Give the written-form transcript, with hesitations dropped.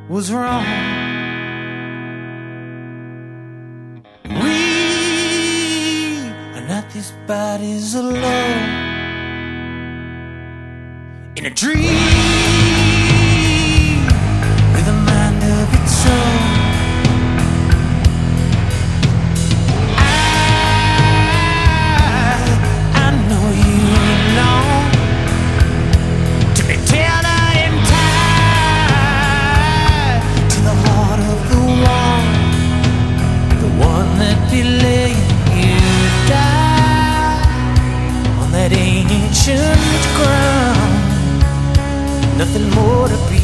was wrong. We are not these bodies alone in a dream with a mind of its own. I know you long to be tethered and tied to the heart of the one that be laying you die on that ancient ground. Nothing more to be